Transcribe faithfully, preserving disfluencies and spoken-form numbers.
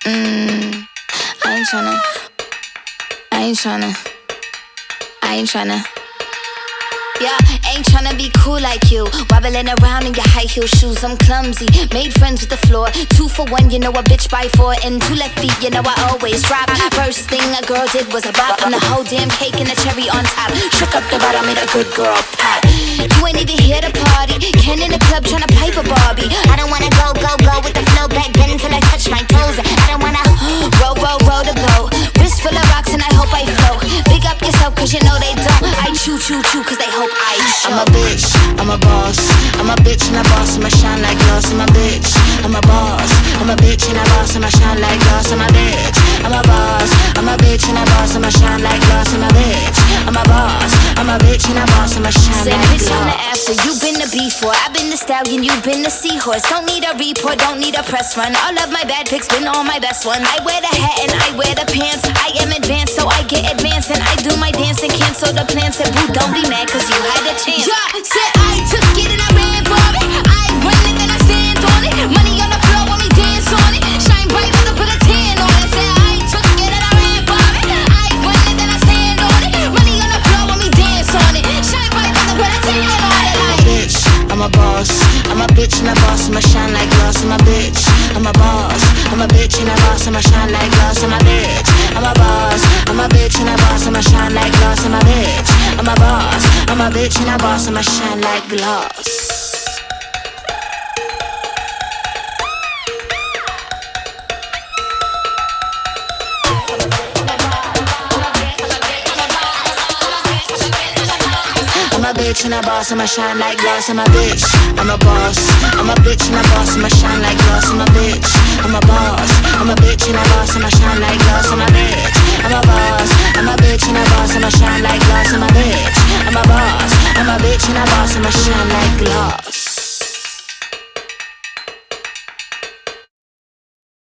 Mmm, I ain't tryna, I ain't tryna, I ain't tryna. Yeah, ain't tryna be cool like you. Wobbling around in your high heel shoes, I'm clumsy. Made friends with the floor. Two for one, you know a bitch by four. And two left feet, you know I always drop. First thing a girl did was a bop. I'm the whole damn cake and the cherry on top. Shook up the bottom, made a good girl pop. You ain't even here to party. Ken in the club tryna pipe a Barbie. I don't wanna go, go, go with the flow back then until I touch my toes. I don't wanna roll, roll, roll the boat. Wrist full of rocks and I hope I float. Big up yourself cause you know they don't. I chew, chew, chew cause they hope I show. I'm a bitch, I'm a boss. I'm a bitch and a boss, I'ma shine like glass. I'm a bitch, I'm a boss. I'm a bitch and a boss, I'ma shine like glass. I'm a bitch, I'm a boss. I'm a bitch and a boss, I'ma shine like glass. I'm a bitch, I'm a boss. I'm a bitch and a boss, I'ma shine Said like bitch on the glass. after, you been the before. I been the stallion, you been the seahorse. Don't need a report, don't need a press run. All of my bad pics been all my best ones. I wear the hat and I wear the pants. I am advanced, so I get advanced. And I do my dance and cancel the plans. Said boo, don't be mad cause you had a chance. Yeah, said I took it and I ran for it. I win it then I stand on it. Money on the floor when we dance on it. Shine bright when I put a tan on it. Said I took it and I ran for it. I win it then I stand on it. Money on the floor when we dance on it. Shine bright when I put a tan on it. I'm a bitch, I'm a boss. I'm a bitch and a boss, I'ma shine like glass. I'm a bitch, I'm a boss. I'm a bitch and a boss, I'ma shine like glass. I'm a bitch, I'm a boss. I'm a bitch and a boss, I'ma shine like glass. I'm a bitch, I'm a boss. I'm a bitch and a boss, I'ma shine like glass. I'm a bitch and a boss, I'ma shine like glass. I'm a bitch, I'm a boss. I'm a bitch and a boss, I'ma shine like glass. I'm a bitch, I'm a boss. I'm a bitch and a boss, I'ma shine like glass. I'm a bitch, I'm a boss. I'm a bitch and a boss, I'ma shine like glass. I'm a bitch, I'm a boss. I'm a bitch and a boss, I'ma shine like glass.